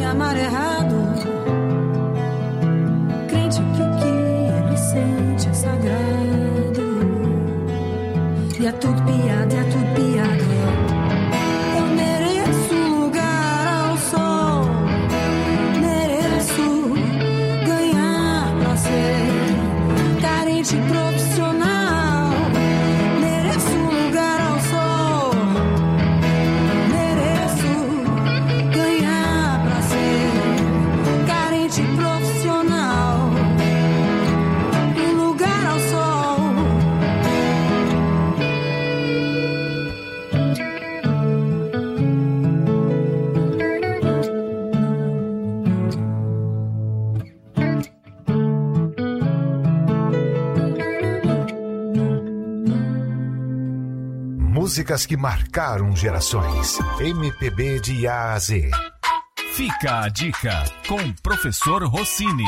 amar errado. Crente que o que ele sente é sagrado. E é tudo piada, é tudo piada. Eu mereço lugar ao sol. Mereço ganhar pra ser carente profissional. Mereço lugar ao sol. Mereço ganhar pra ser carente profissional. Um lugar ao sol. Músicas que marcaram gerações. MPB de A a Z. Fica a dica com o professor Rossini.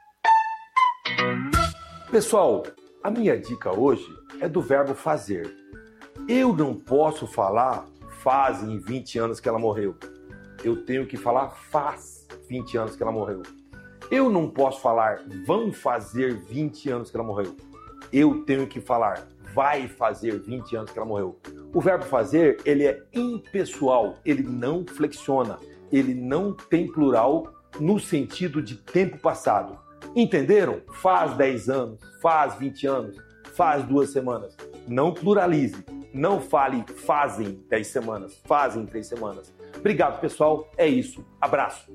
Pessoal, a minha dica hoje é do verbo fazer. Eu não posso falar fazem 20 anos que ela morreu. Eu tenho que falar faz 20 anos que ela morreu. Eu não posso falar vão fazer 20 anos que ela morreu. Eu tenho que falar vai fazer 20 anos que ela morreu. O verbo fazer, ele é impessoal, ele não flexiona, ele não tem plural no sentido de tempo passado. Entenderam? Faz 10 anos, faz 20 anos, faz 2 semanas. Não pluralize, não fale fazem 10 semanas, fazem 3 semanas. Obrigado, pessoal, é isso. Abraço.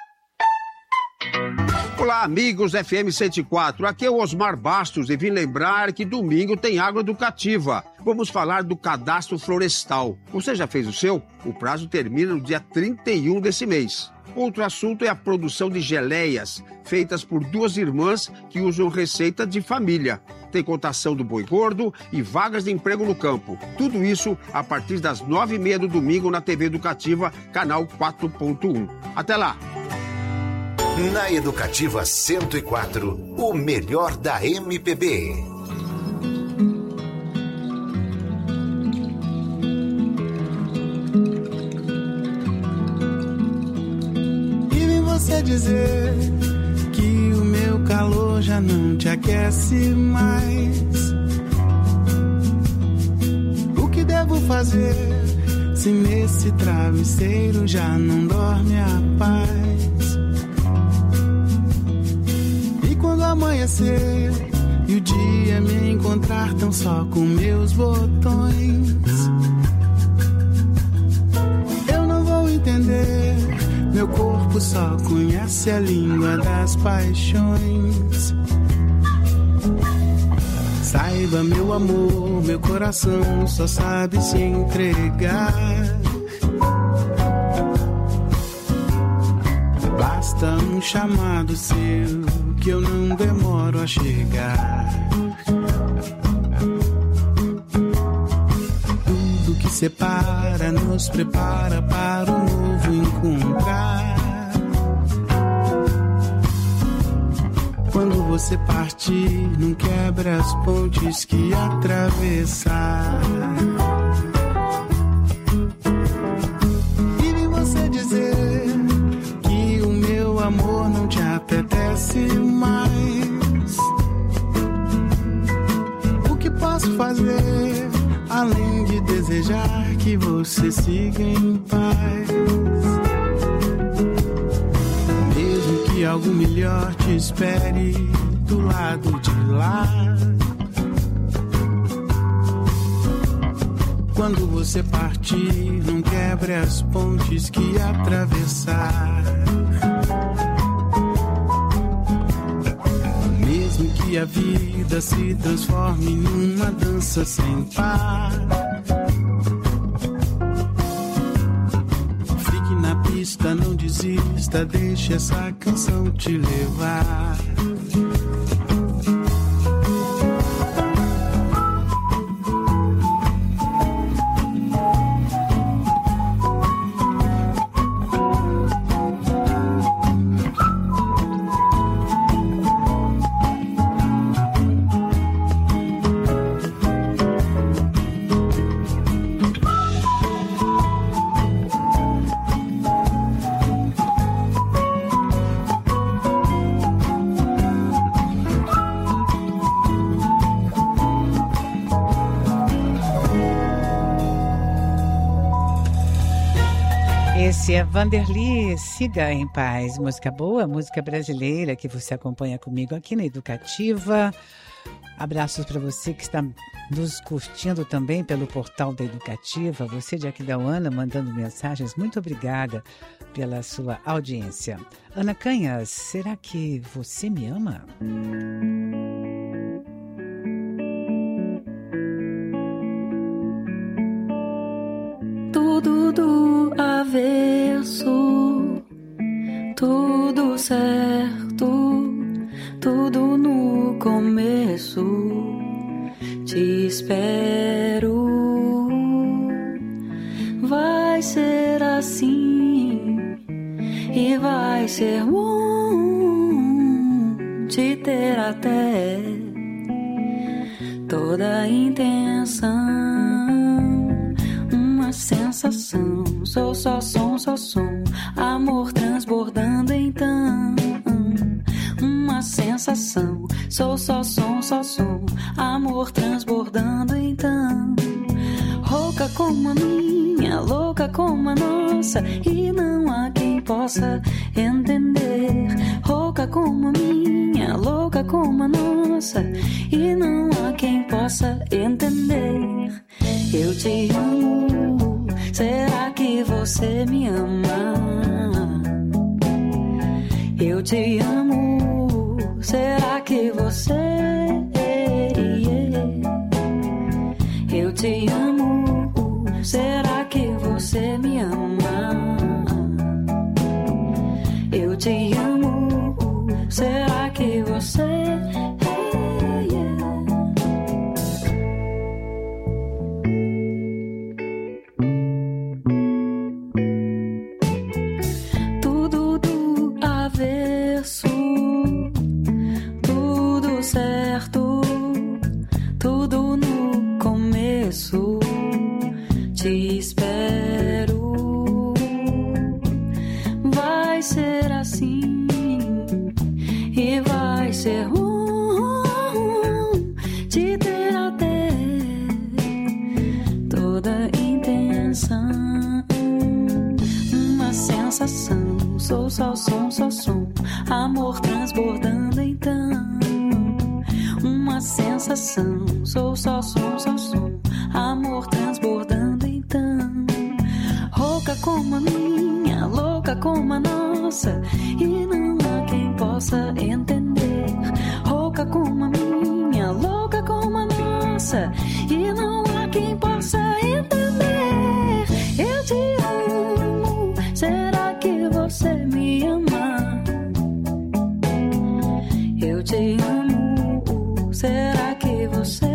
Olá, amigos FM 104, aqui é o Osmar Bastos e vim lembrar que domingo tem agroeducativa. Vamos falar do cadastro florestal. Você já fez o seu? O prazo termina no dia 31 desse mês. Outro assunto é a produção de geleias, feitas por 2 irmãs que usam receita de família. Tem cotação do boi gordo e vagas de emprego no campo. Tudo isso a partir das 9h30 do domingo na TV Educativa, canal 4.1. Até lá! Na Educativa 104, o melhor da MPB. E vem você dizer que o meu calor já não te aquece mais. O que devo fazer se nesse travesseiro já não dorme a paz? Quando amanhecer e o dia me encontrar tão só com meus botões, eu não vou entender. Meu corpo só conhece a língua das paixões. Saiba, meu amor, meu coração só sabe se entregar. Basta um chamado seu que eu não demoro a chegar. Tudo que separa nos prepara para um novo encontrar. Quando você partir, não quebra as pontes que atravessar. E vem você dizer que o meu amor não te apetece mais. O que posso fazer além de desejar que você siga em paz? Mesmo que algo melhor te espere do lado de lá. Quando você partir, não quebre as pontes que atravessar. Mesmo que a vida se transforme numa dança sem par, fique na pista, não desista, deixe essa canção te levar. Esse é Vanderly, Siga em Paz. Música boa, música brasileira que você acompanha comigo aqui na Educativa. Abraços para você que está nos curtindo também pelo portal da Educativa. Você de Aquidauana mandando mensagens. Muito obrigada pela sua audiência. Ana Canhas, será que você me ama? Tudo do avesso, tudo certo, tudo no começo. Te espero, vai ser assim e vai ser bom te ter até toda a intenção. Uma sensação, sou só som, amor transbordando então. Uma sensação, sou só som, amor transbordando então. Rouca como a minha, louca como a nossa, e não há quem possa entender. Rouca como a minha, louca como a nossa, e não há quem possa entender. Eu te amo, será que você me ama? Eu te amo, será que você? Eu te amo, será que você me ama? Eu te amo, será que você? Te espero, vai ser assim e vai ser te ter até toda a intenção. Uma sensação, sou só som, amor transbordando então. Uma sensação, sou só som, amor transbordando então. Rouca como a minha, louca como a nossa, e não há quem possa entender. Rouca como a minha, louca como a nossa, e não há quem possa entender. Eu te amo, será que você me ama? Eu te amo, será que você?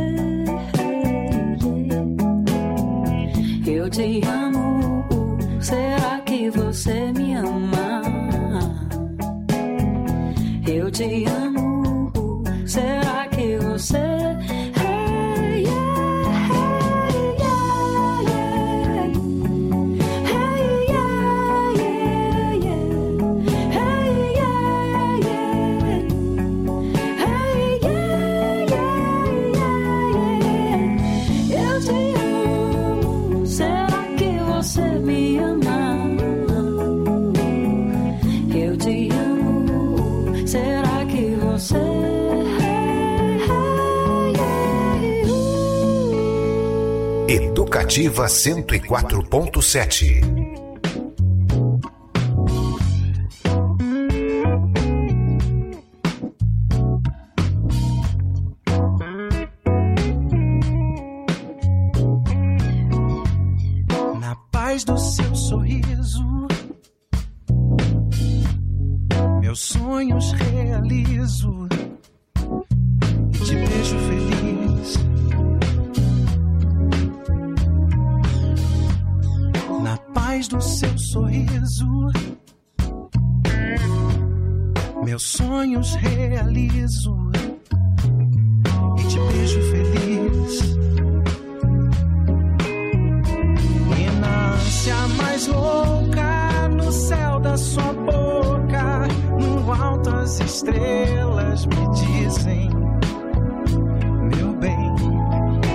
Eu te amo, será que você me ama? Eu te amo, será que você? Educativa 104.7. Na paz do seu sorriso, meus sonhos realizo e te vejo feliz. Na paz do seu sorriso, meus sonhos realizo e te vejo feliz. E na ânsia mais louca, no céu da sua boca, no alto as estrelas me dizem, meu bem,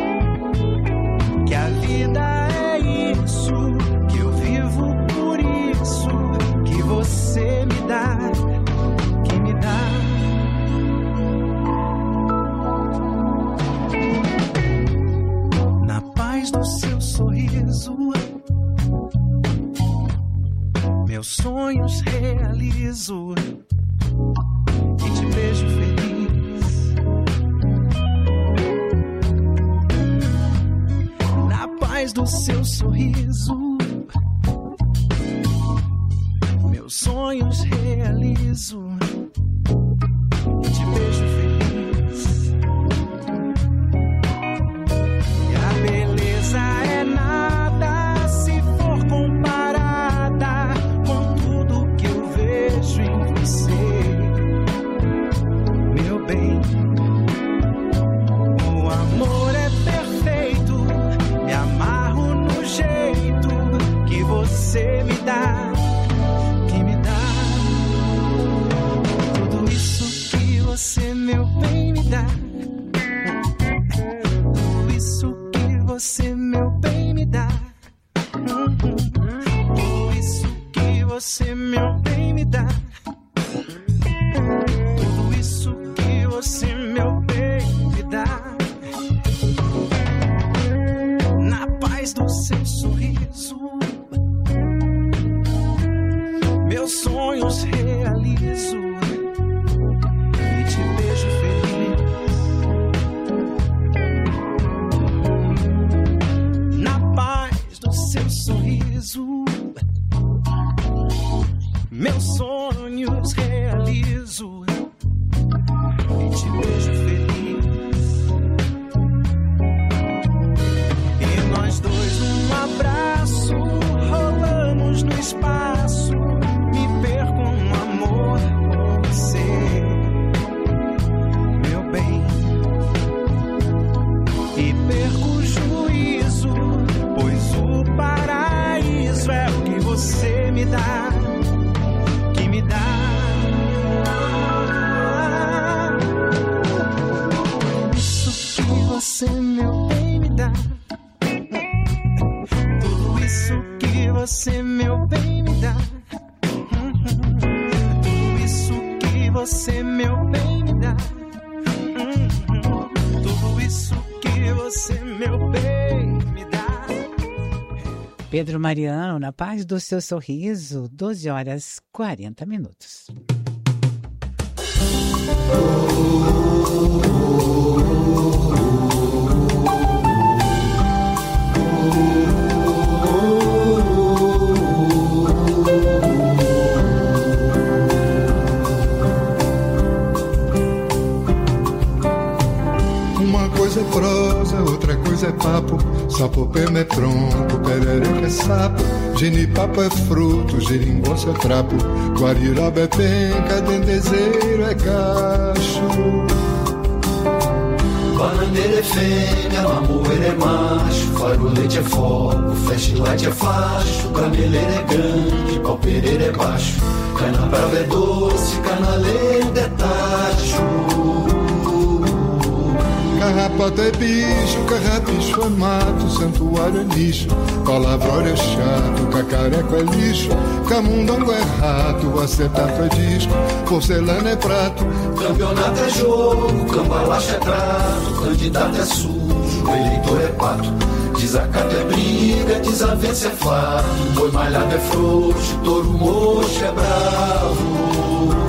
que a vida é isso, que eu vivo por isso. paz do seu sorriso, meus sonhos realizo e te vejo feliz. Na paz do seu sorriso, meus sonhos realizo e te vejo feliz. E a beleza é nada se for comparada com tudo que eu vejo em você, meu bem. O amor é perfeito, me amarro no jeito que você me dá. Você, meu bem, me dá tudo isso que você, meu bem, me dá. Tudo isso que você, meu bem, me dá. Tudo isso que você, meu bem, me dá. Na paz do seu sorriso, meus sonhos realizo. Meus sonhos realizo e te vejo feliz. E nós dois num abraço, rolamos no espaço, me perco no amor por você, meu bem. E perco o juízo, pois o paraíso é o que você me dá. Você, meu bem, me dá tudo isso que você, meu bem, me dá. Tudo isso que você, meu bem, me dá. Tudo isso que você, meu bem, me dá. Pedro Mariano, na paz do seu sorriso, 12h40. Uma coisa é prosa, outra coisa é papo. Sapopema é tronco, perereca é sapo. Genipapo é fruto, geringonça é trapo. Guariraba é penca, dendezeiro é cacho. Bananeira é fêmea, mamoeira é macho. Farolete é fogo, flashlight é facho. Cameleira é grande, palpereira é baixo. Cana brava é doce, canaleira é tacho. Carrapato é bicho, carrapicho é mato. Santuário é nicho, palavrório é chato. Cacareco é lixo, camundongo é rato. Acetato é disco, porcelana é prato. Campeonato é jogo, cambalacho é trato. Candidato é sujo, eleitor é pato. Desacato é briga, desavença é fato. Boi malhado é frouxo, touro mocho é bravo.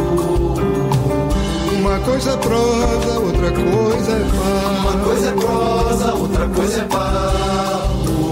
Uma coisa é prosa, outra coisa é papo. Uma coisa é prosa, outra coisa é papo.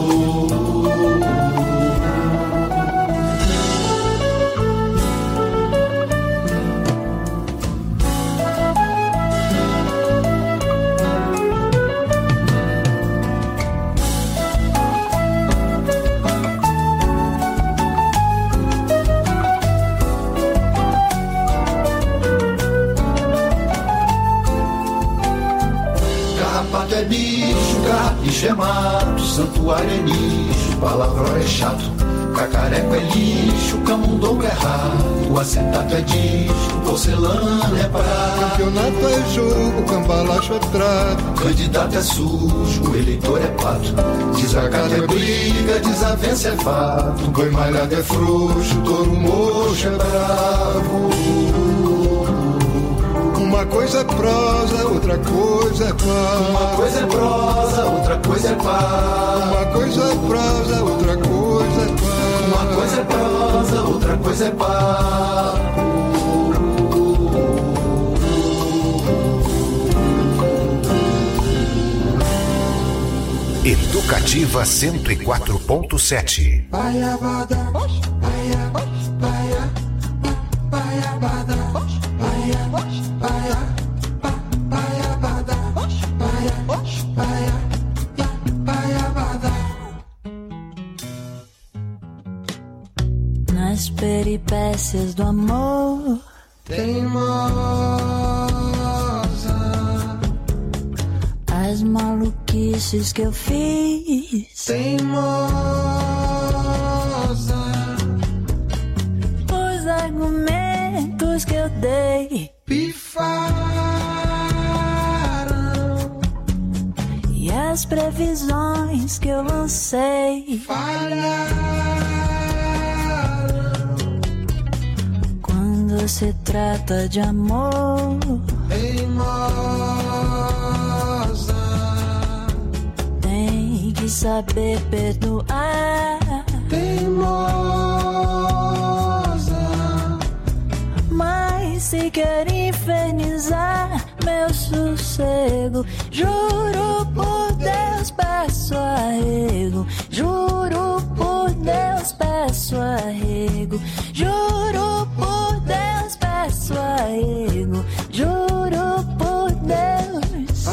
Carrapato é bicho, carrapicho é mato. Santuário é nicho, palavrão é chato. Cacareco é lixo, camundongo é rato. Acetato é disco, porcelana é prato. Campeonato é jogo, cambalacho é trato. Candidato é sujo, eleitor é pato. Desacato é briga, desavença é fato. Boi malhado é frouxo, touro mocho é bravo. Uma Uma coisa é prosa, outra coisa é pá. Uma coisa é prosa, outra coisa é pá. Uma coisa é prosa, outra coisa é pá. Uma coisa é prosa, outra coisa é pá. Educativa 104.7. Nas peripécias do amor, Teimosa, as maluquices que eu fiz, teimosa, os argumentos que eu dei, pifaram, e as previsões que eu lancei, falharam. Quando se trata de amor, Teimosa, tem que saber perdoar. teimosa, Mas se quer infernizar meu sossego, juro por Deus peço arrego. Juro por Deus peço arrego. Juro por Deus peço arrego. Juro por Deus.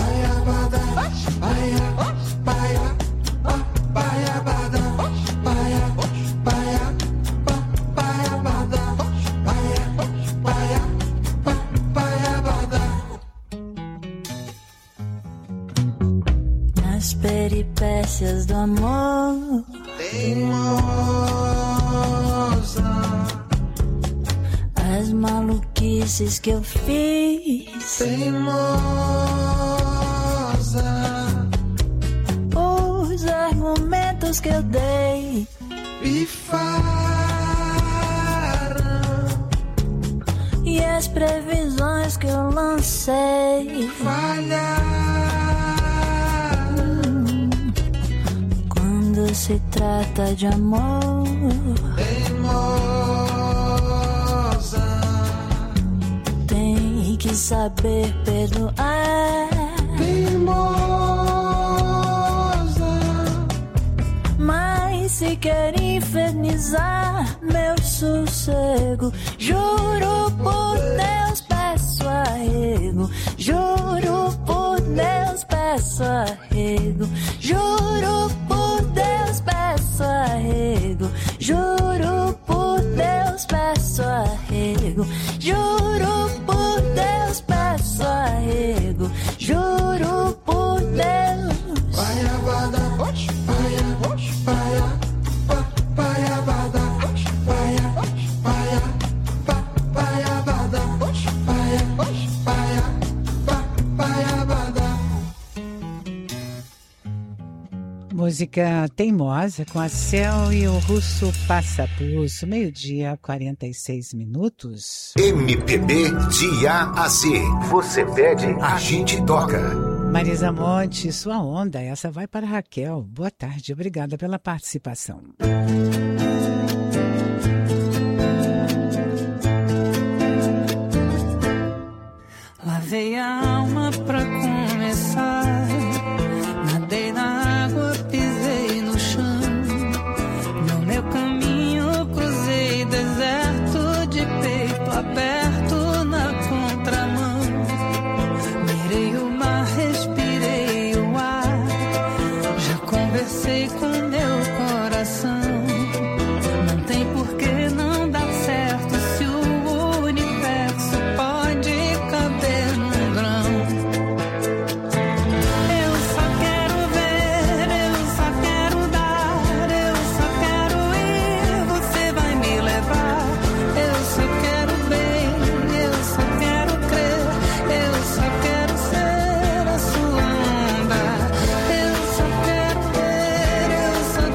Nas peripécias do amor, teimosa, as maluquices que eu fiz, teimosa, os argumentos que eu dei, pifaram, e as previsões que eu lancei, falharam. Quando se trata de amor, Teimosa, tem que saber perdoar. teimosa, Mas se quer infernizar meu sossego, juro por Deus peço arrego. Juro por Deus peço arrego. Juro por Deus peço arrego. Juro por Deus peço arrego. Juro por Deus peço arrego. Juro por Deus. Música Teimosa com a Cel e o Russo Passapulso, 12h 46 minutos. MPB de A a Z. Você pede, a gente toca. Marisa Monte, sua onda, essa vai para Raquel. Boa tarde, obrigada pela participação. Lavei a alma pra começar, nadei na água, pisei no chão. No meu caminho cruzei deserto de peito aberto na contramão. Mirei o mar, respirei o ar, já conversei com meu coração. Não tem por que não dar certo se o universo pode caber num grão. Eu só quero ver, eu só quero dar, eu só quero ir, você vai me levar. Eu só quero bem, eu só quero crer, eu só quero ser a sua onda. Eu só quero ver, eu só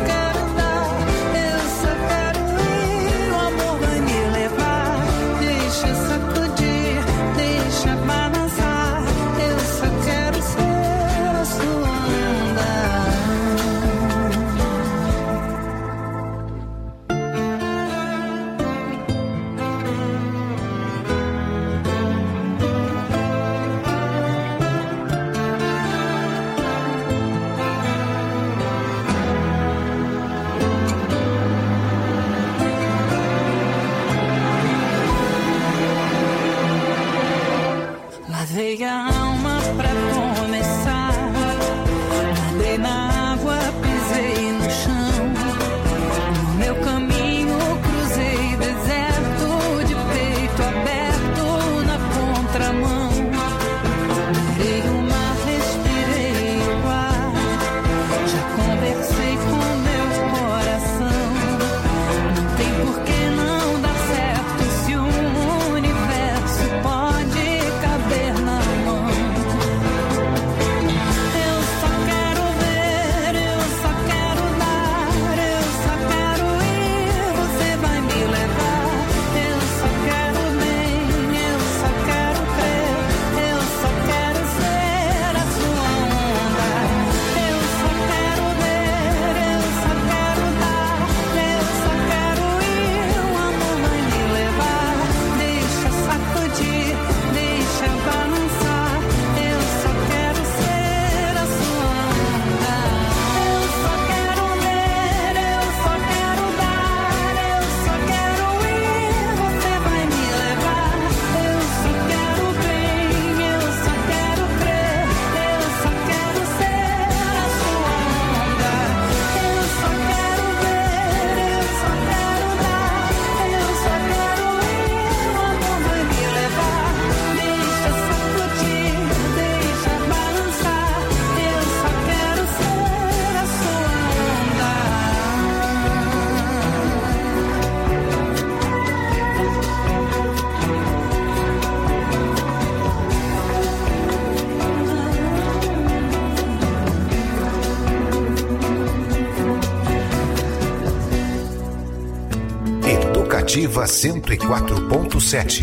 Educativa 104.7.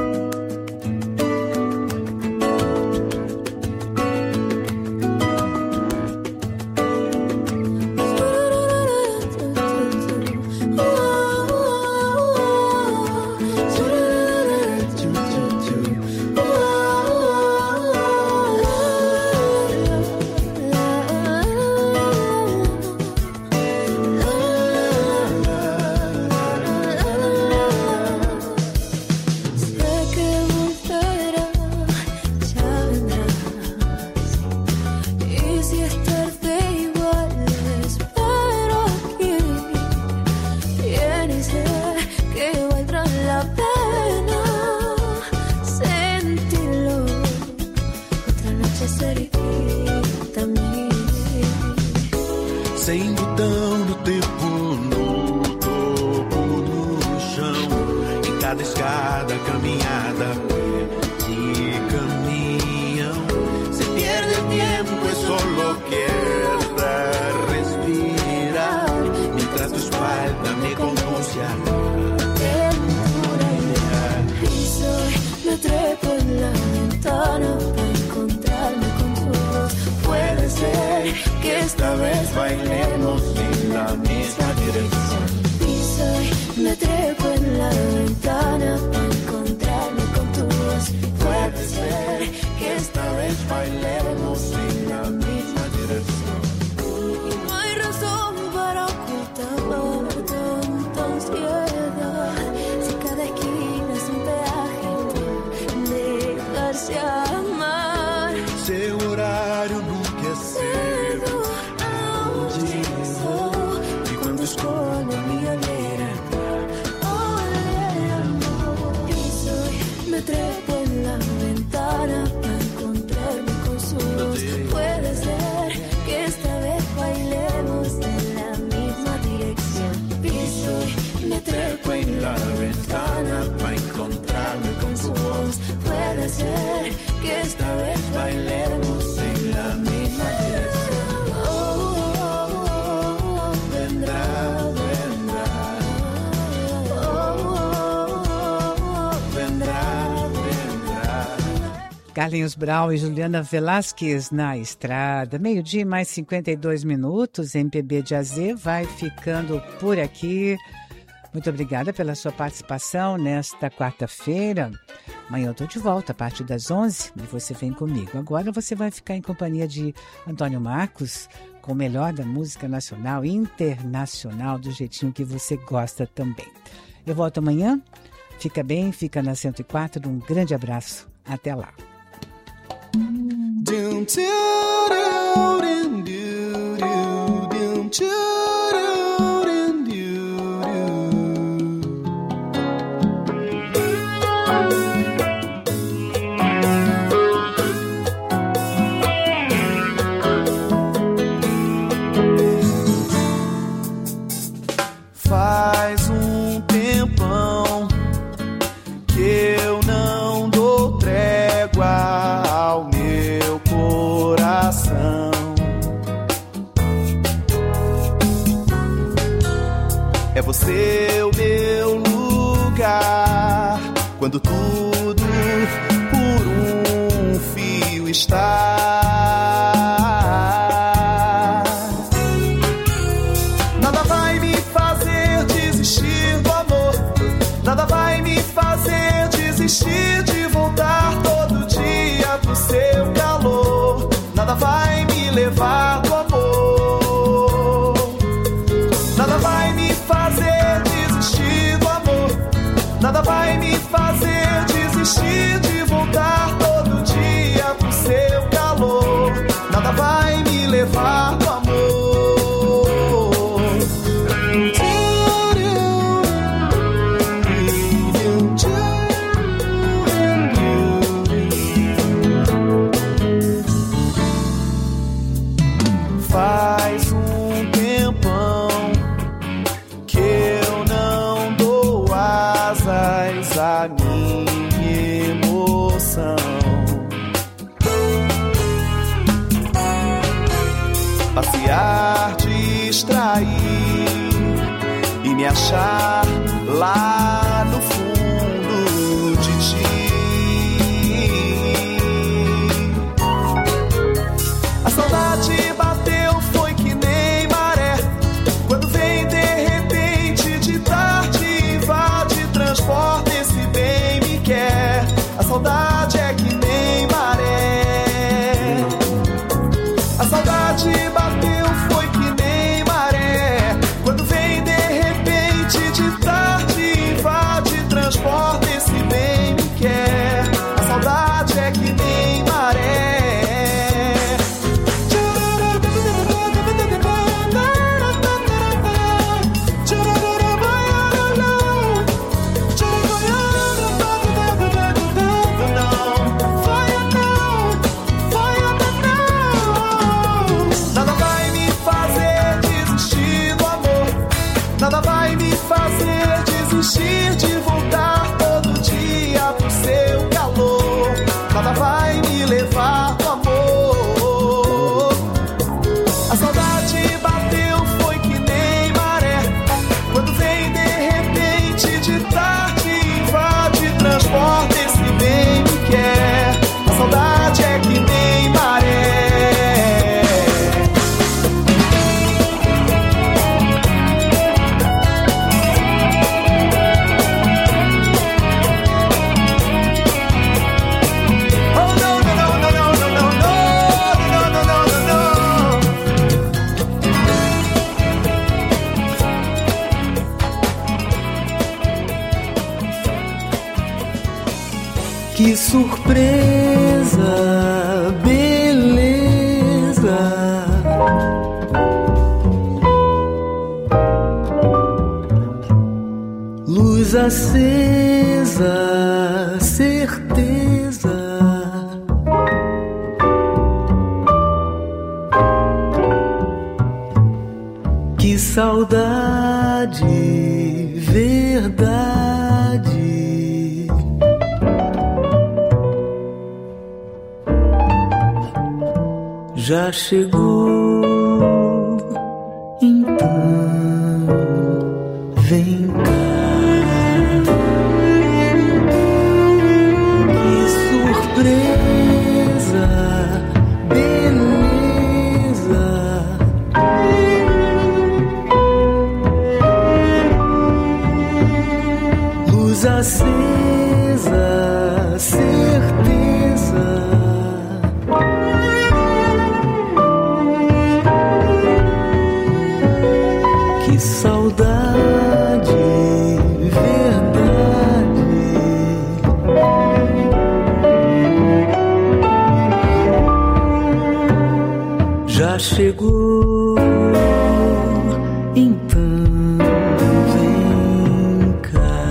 Carlinhos Brau e Juliana Velasquez na estrada. 12:00 mais 52 minutos. MPB de AZ vai ficando por aqui. Muito obrigada pela sua participação nesta quarta-feira. Amanhã eu estou de volta a partir das 11 e você vem comigo. Agora você vai ficar em companhia de Antônio Marcos com o melhor da música nacional e internacional, do jeitinho que você gosta também. Eu volto amanhã. Fica bem, fica na 104. Um grande abraço. Até lá. Faz um tempão que eu não dou trégua ao meu coração. É você o meu lugar quando tudo por um fio está. Nada vai me fazer desistir do amor. Nada vai me fazer desistir de voltar todo dia pro seu calor. Nada vai me levar do amor. Nada vai me fazer desistir do amor. Nada vai me fazer desistir de voltar todo dia pro seu calor. Nada vai me levar do amor. Faz um tempão que eu não dou asas à minha emoção. Passear, distrair e me achar lá no fundo de ti. A saudade bateu, foi que nem maré, quando vem de repente, de tarde, invade, transporta, esse bem me quer. A saudade é que nem maré. A saudade bateu, foi que nem maré, quando vem de repente, de tarde, invade, transporta, esse bem me quer. A saudade é que nem maré. Nada vai me fazer desistir de voltar todo dia pro seu calor. Nada vai me levar pro amor. A saudade bateu, foi que nem maré, quando vem de repente, de tarde, invade, transporta, esse bem me quer. A saudade é que nem maré. Que surpresa, beleza. Luz acesa, certeza. Que saudade, verdade. Já chegou, então vem cá. Que surpresa, beleza. Luz acesa, certeza. Que saudade, verdade. Já chegou, então vem cá.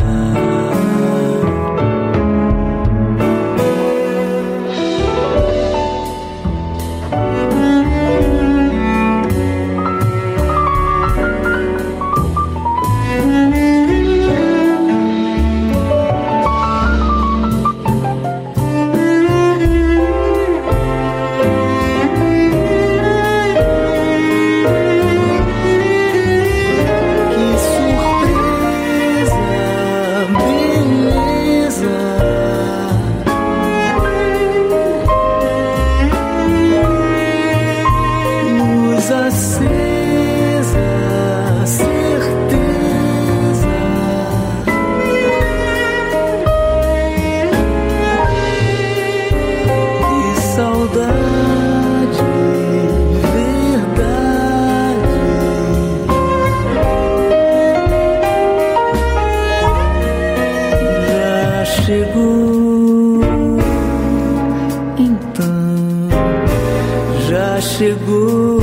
chegou,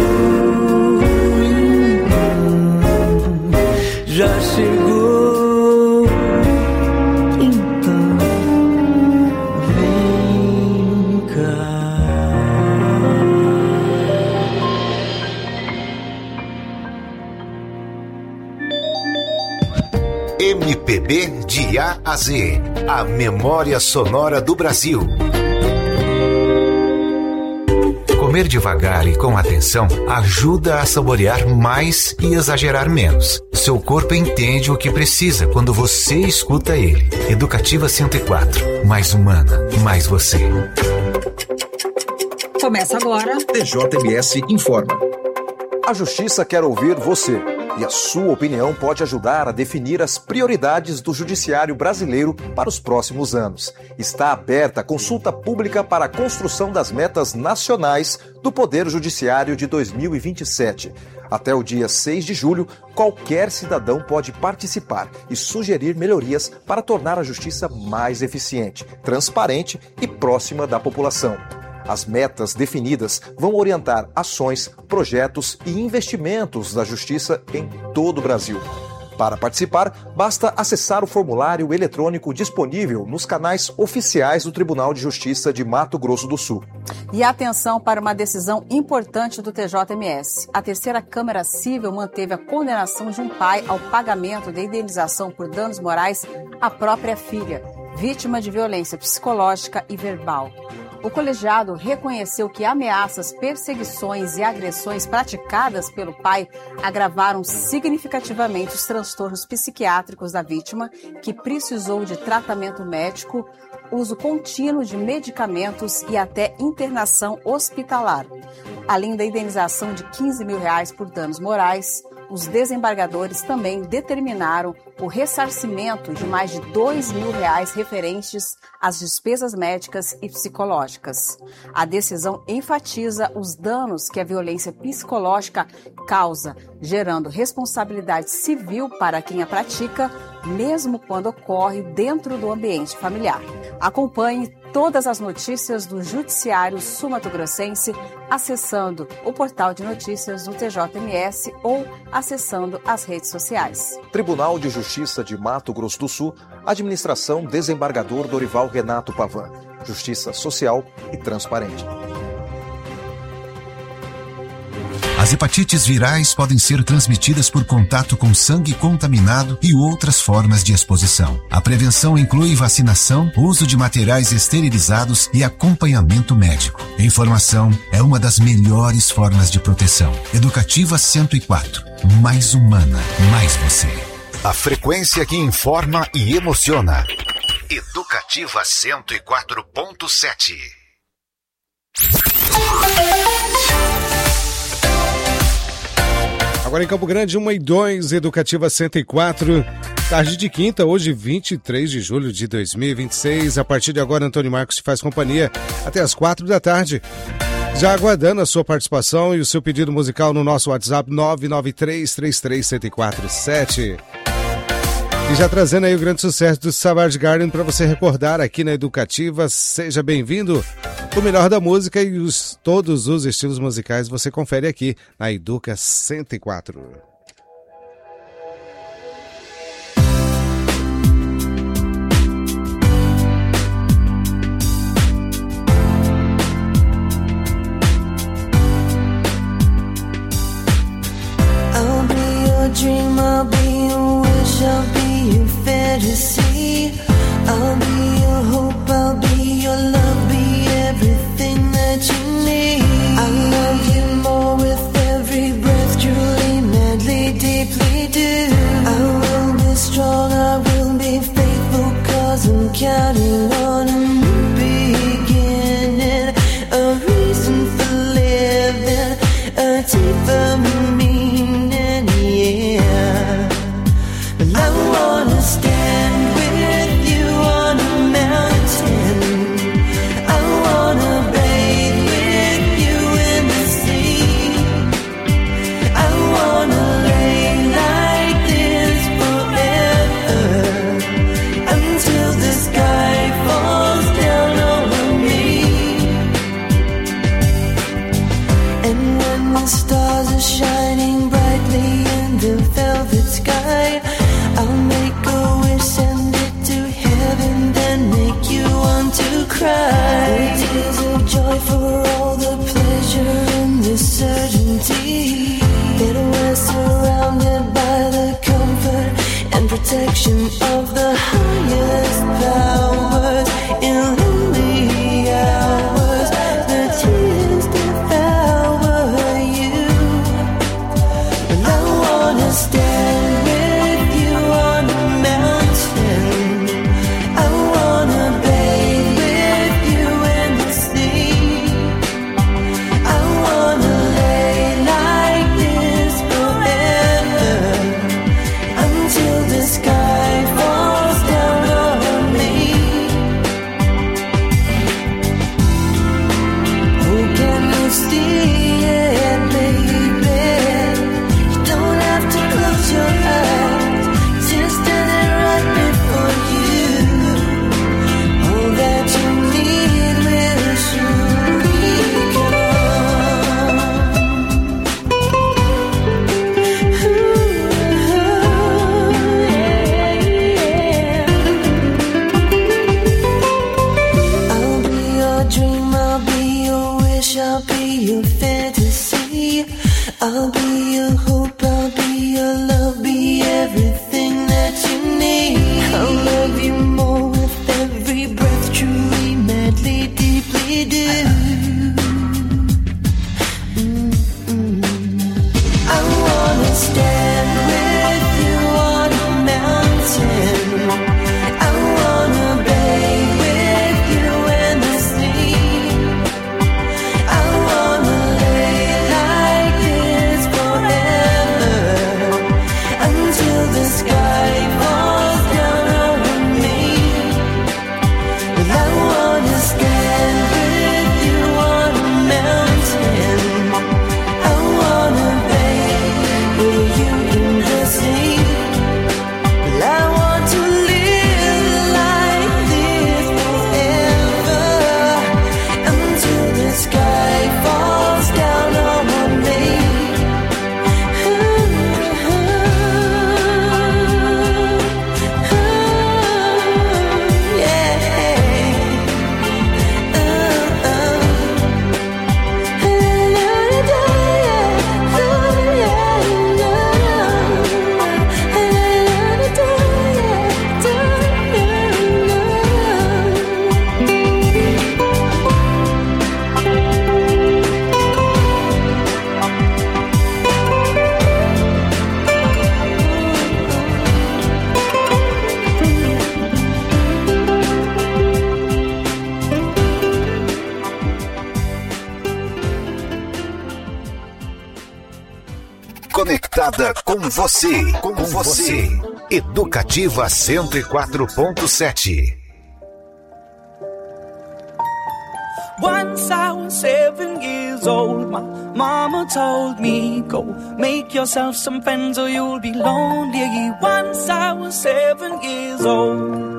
já chegou, então vem cá. MPB de A a Z, a memória sonora do Brasil. Comer devagar e com atenção ajuda a saborear mais e exagerar menos. Seu corpo entende o que precisa quando você escuta ele. Educativa 104. Mais humana, mais você. Começa agora. TJMS informa. A Justiça quer ouvir você. E a sua opinião pode ajudar a definir as prioridades do Judiciário brasileiro para os próximos anos. Está aberta a consulta pública para a construção das metas nacionais do Poder Judiciário de 2027. Até o dia 6 de julho, qualquer cidadão pode participar e sugerir melhorias para tornar a justiça mais eficiente, transparente e próxima da população. As metas definidas vão orientar ações, projetos e investimentos da Justiça em todo o Brasil. Para participar, basta acessar o formulário eletrônico disponível nos canais oficiais do Tribunal de Justiça de Mato Grosso do Sul. E atenção para uma decisão importante do TJMS. A terceira Câmara Civil manteve a condenação de um pai ao pagamento da indenização por danos morais à própria filha, vítima de violência psicológica e verbal. O colegiado reconheceu que ameaças, perseguições e agressões praticadas pelo pai agravaram significativamente os transtornos psiquiátricos da vítima, que precisou de tratamento médico, uso contínuo de medicamentos e até internação hospitalar. Além da indenização de R$15 mil por danos morais, os desembargadores também determinaram o ressarcimento de mais de R$2 mil referentes às despesas médicas e psicológicas. A decisão enfatiza os danos que a violência psicológica causa, gerando responsabilidade civil para quem a pratica, mesmo quando ocorre dentro do ambiente familiar. Acompanhe todas as notícias do Judiciário Sul-Mato-Grossense acessando o portal de notícias do TJMS ou acessando as redes sociais. Tribunal de Justiça de Mato Grosso do Sul, Administração Desembargador Dorival Renato Pavan. Justiça social e transparente. As hepatites virais podem ser transmitidas por contato com sangue contaminado e outras formas de exposição. A prevenção inclui vacinação, uso de materiais esterilizados e acompanhamento médico. Informação é uma das melhores formas de proteção. Educativa 104. Mais humana, mais você. A frequência que informa e emociona. Educativa 104.7. Agora em Campo Grande, 1h02, Educativa 104, tarde de quinta, hoje 23 de julho de 2026. A partir de agora, Antônio Marcos te faz companhia até as 4 da tarde. Já aguardando a sua participação e o seu pedido musical no nosso WhatsApp 993-33-1047. E já trazendo aí o grande sucesso do Savage Garden para você recordar aqui na Educativa. Seja bem-vindo. O melhor da música e todos os estilos musicais você confere aqui na Educa 104. I'll be your dream, I'll be your wish, I'll be your fantasy. I'll be your hope, I'll be your love, be everything that you need. I love you more with every breath, truly, madly, deeply do. I will be strong, I will be faithful, 'cause I'm counting on a new beginning, a reason for living, a deeper meaning, yeah. But I wanna stand with you on a mountain. I wanna bathe with you in the sea. I wanna lay like this forever, until the sky falls down over me. And when the stars are shining brightly in the velvet sky, I'll make a wish, send it to heaven, then make you want to cry. Tears of joy for all the pleasure and the certainty that we're surrounded by the comfort and protection of the highest powers. In lonely hours, the tears that fell same. Well, I want to live like this forever, until the sky falls down on me. Conectada com você, com você. Educativa 104.7. Once I was 7 years old, my mama told me, go make yourself some friends or you'll be lonely. Once I was 7 years old.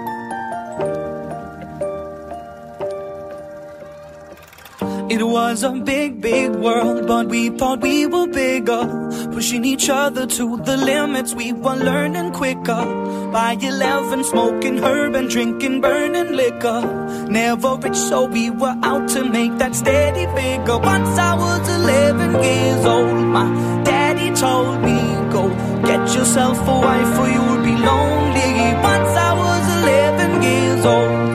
It was a big, big world, but we thought we were bigger, pushing each other to the limits. We were learning quicker. By 11, smoking herb and drinking burning liquor. Never rich, so we were out to make that steady figure. Once I was 11 years old, my daddy told me, go get yourself a wife or you'll be lonely. Once I was 11 years old.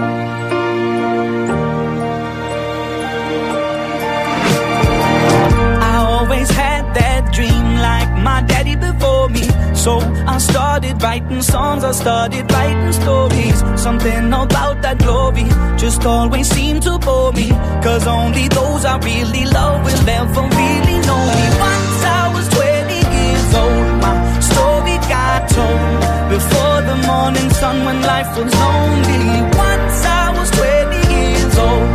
Always had that dream like my daddy before me. So I started writing songs, I started writing stories. Something about that glory just always seemed to bore me, 'cause only those I really love will ever really know me. Once I was 20 years old, my story got told before the morning sun when life was lonely. Once I was 20 years old.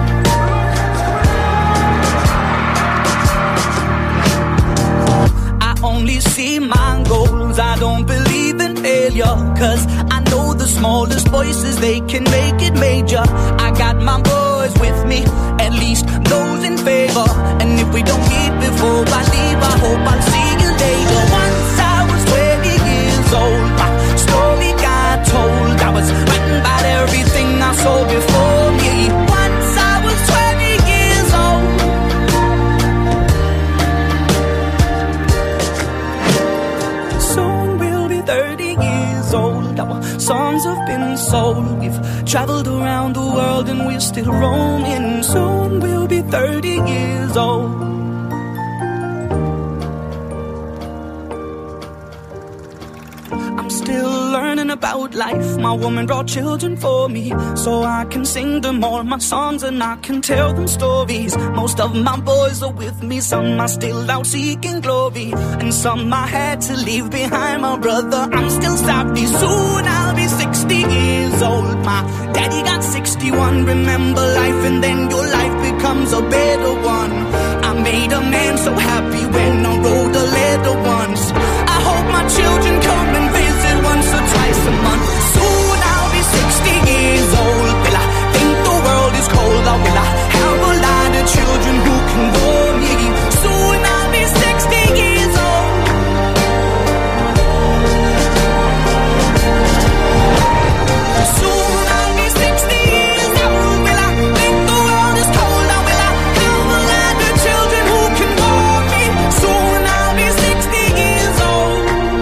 Only see my goals, I don't believe in failure, 'cause I know the smallest voices, they can make it major. I got my boys with me, at least those in favor. And if we don't meet before I leave, I hope I'll see you later. Once I was 20 years old, my story got told. I was writing about everything I saw before me. Once I was 20 years old. Our songs have been sold. We've traveled around the world and we're still roaming. Soon we'll be 30 years old. I'm still learning about life. My woman brought children for me, so I can sing them all my songs and I can tell them stories. Most of my boys are with me, some are still out seeking glory, and some I had to leave behind. My brother, I'm still sorry. Soon I'll be 60 years old. My daddy got 61. Remember life and then your life becomes a better one. I made a man so happy when I wrote a letter once. I hope my children come and visit once or twice a month. Soon I'll be 60 years old. Will I think the world is cold, or will I have a lot of children who can bore me? Soon I'll be 60 years old. Soon I'll be 60 years old. Will I think the world is cold, or will I have a lot of children who can bore me? Soon I'll be 60 years old.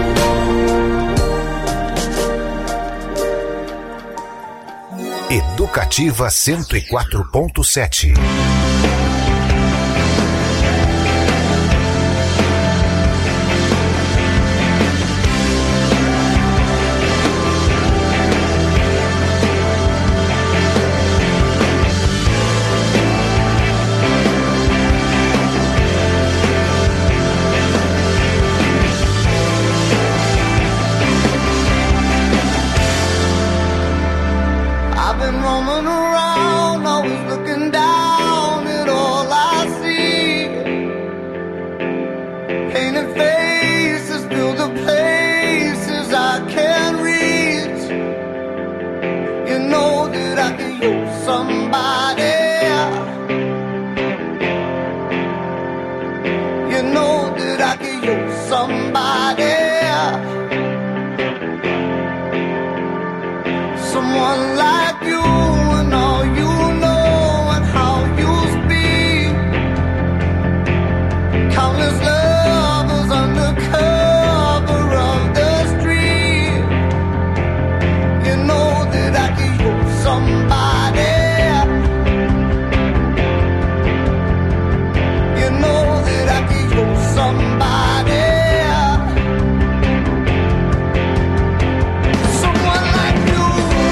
Educativa 104.7. I've been roaming around, always looking down you somebody. You know that I could use somebody. Someone like you and all you know and how you speak. Countless lovers under cover of the street. You know that I could use somebody. You know that I could use somebody. Someone like you.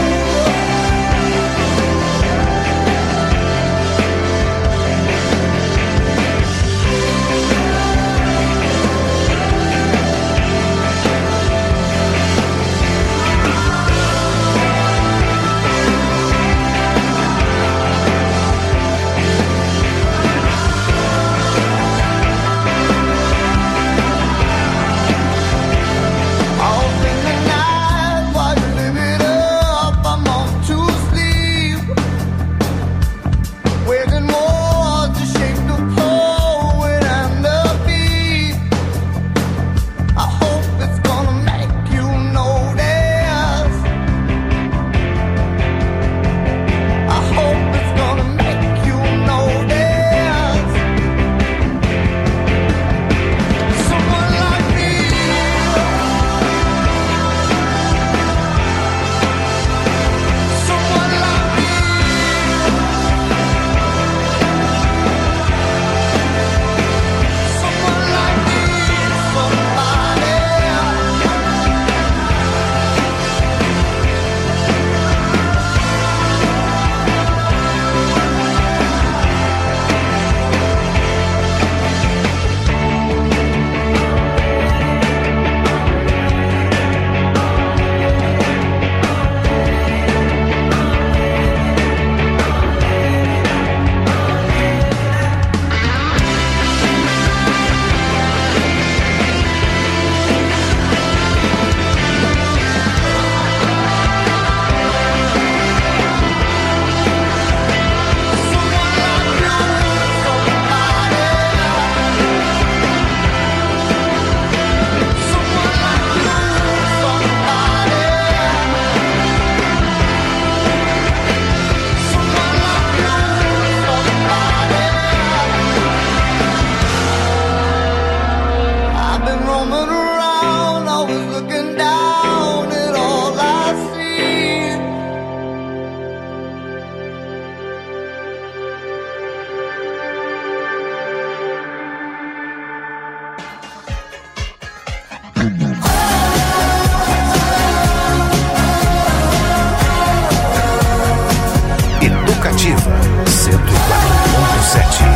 Educativa 104.7.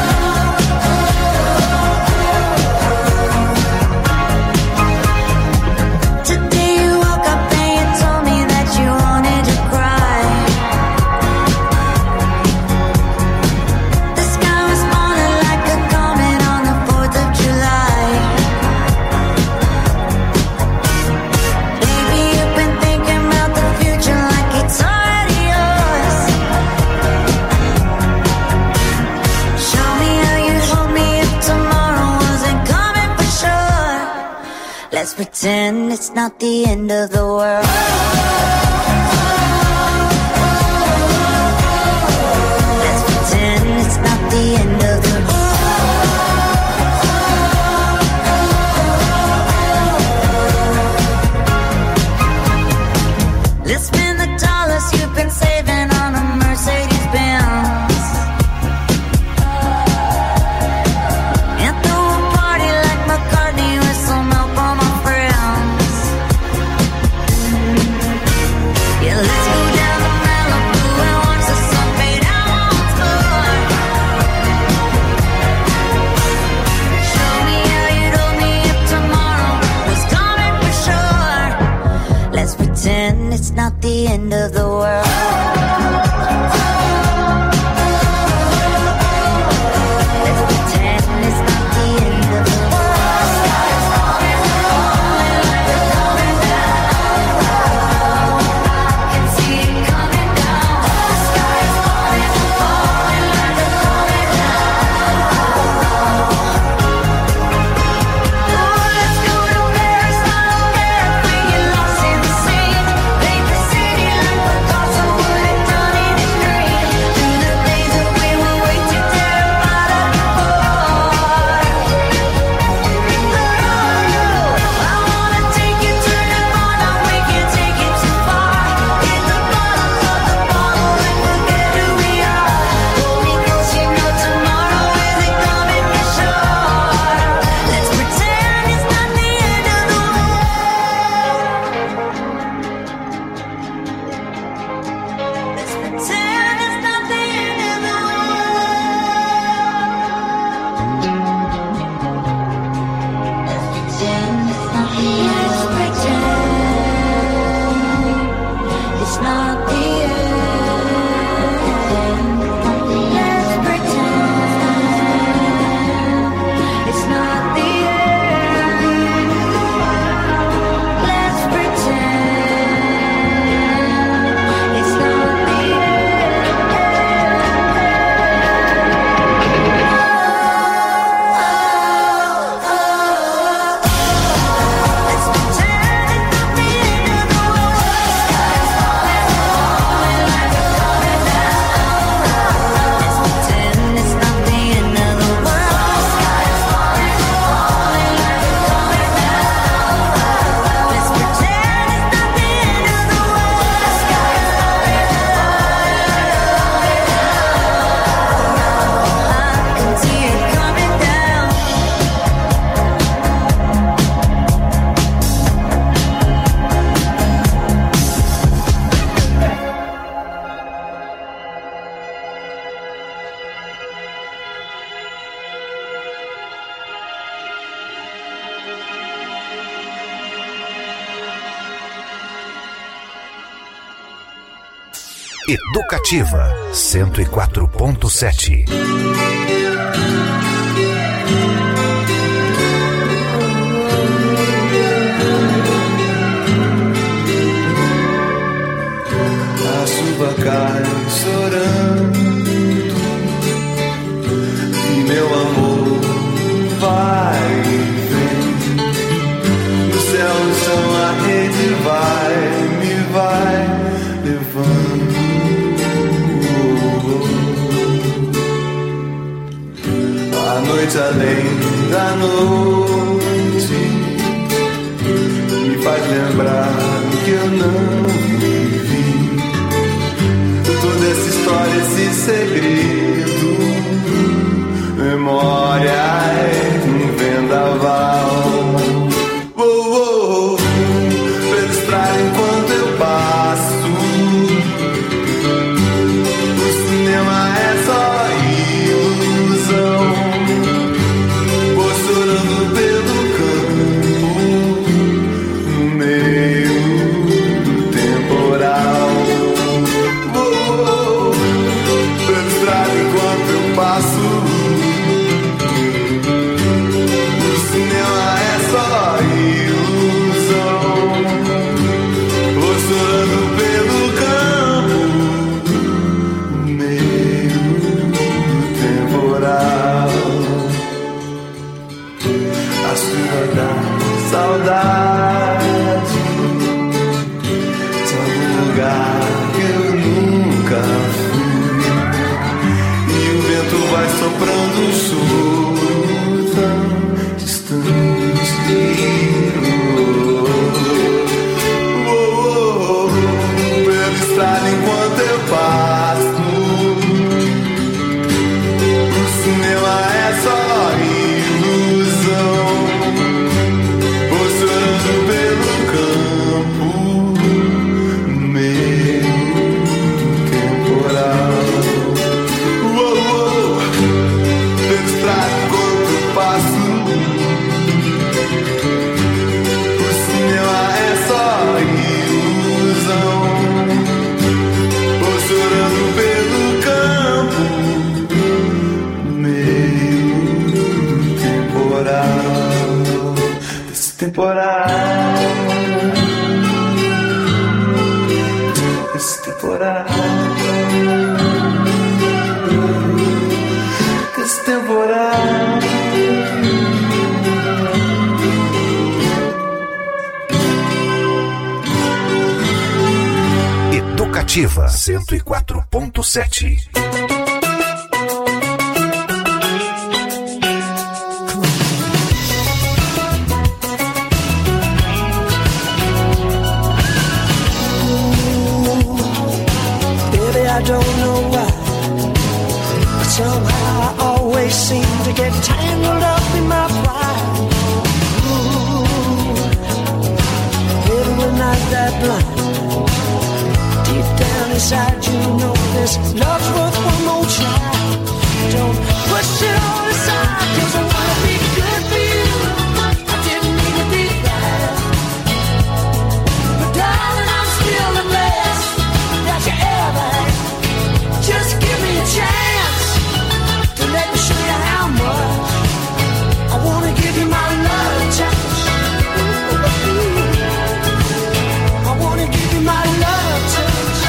Let's pretend it's not the end of the world. Let's pretend it's not the end of the world. Let's spend the dollars you've been saving on a Mercedes-Benz. It's not the end of the world. Let's pretend it's not the end of the world. I can see it coming down. Educativa 104.7. A chuva cai chorando e meu amor vai e vem. No céu, no chão, a rede me vai levando. A noite além da noite me faz lembrar que eu não vivi toda essa história, esse segredo. Memória é um vendaval. Oh, oh, oh. Pela estrada enquanto eu passo, o cinema é só ilusão. Vou chorando pelo campo, no meio do temporal. Oh, oh, oh. Pela estrada enquanto eu passo, o cinema é só ilusão. Vou chorando pelo campo, no meio do temporal. A chuva da saudade de algum lugar que eu nunca fui, e o vento vai soprando um choro tão distante. Oh, oh, oh. Pela estrada enquanto eu passo, o cinema é só ilusão. Vou chorando pelo campo, no meio do temporal. Oh, oh. Pela estrada enquanto eu passo, o cinema é só ilusão. Vou chorando pelo campo, no meio do temporal. Desse temporal, desse temporal, desse temporal. Educativa 104.7. Baby, I don't know why, but somehow I always seem to get tangled up in my pride. Ooh, baby, we're not that blind. Deep down inside, you know this love's worth one more try. Don't push it all aside, 'cause I wanna be good for you. I didn't mean to be bad, but darling, I'm still the best that you ever had. Just give me a chance to let me show you how much I wanna give you my love touch. I wanna give you my love touch.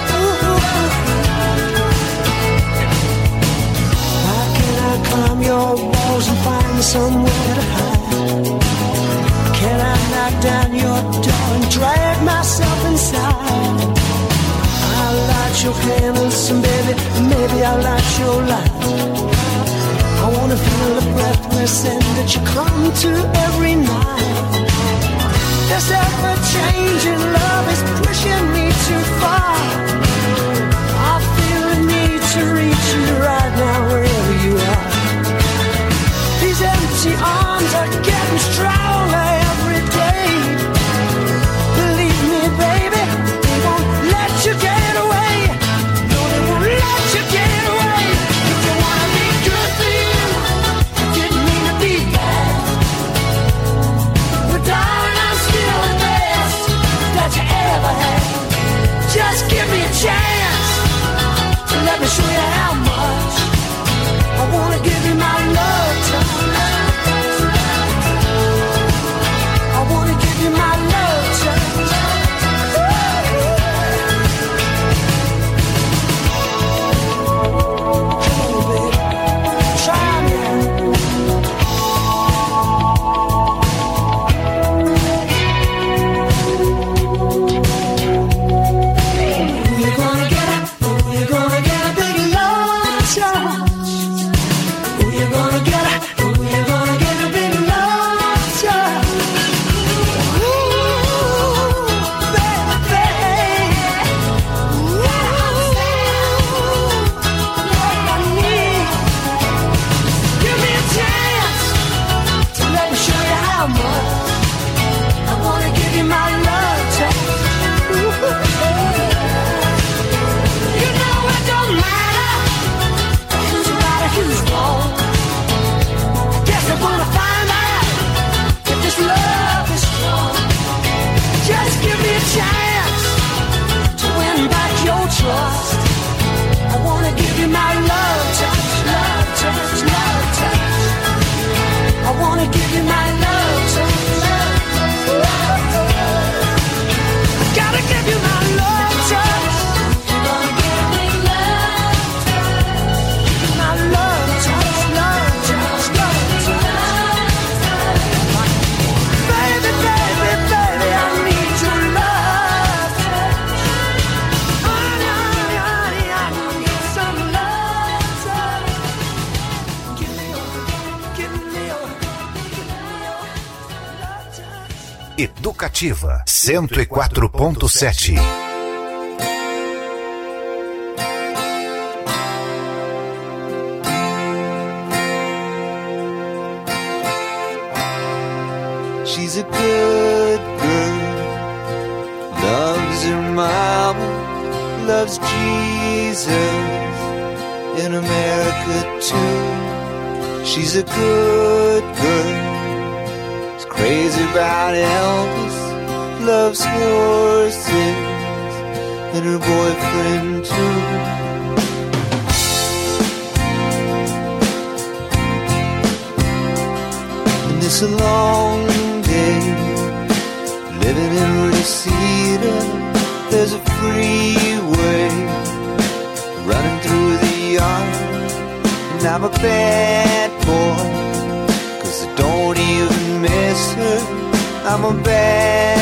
Why can't I climb your walls and find somewhere to hide? Can I knock down your door and drag myself inside? I'll light your candles and baby, maybe I'll light your light. I wanna feel the breathless end that you come to every night. This ever-changing love is pushing me too far. I feel the need to reach you right now wherever you are. These empty arms are getting stronger every day. Believe me, baby, they won't let you get away. No, they won't let you get away. If you wanna be good for you, I didn't mean to be bad, but darling, I'm still the best that you ever had. Just give me Educativa 104.7. She's a good girl, loves her mama, loves Jesus in America too. She's a good girl, is crazy about Elvis, loves horses and her boyfriend too. And it's a long day living in Reseda. There's a freeway running through the yard, and I'm a bad boy, 'cause I don't even miss her. I'm a bad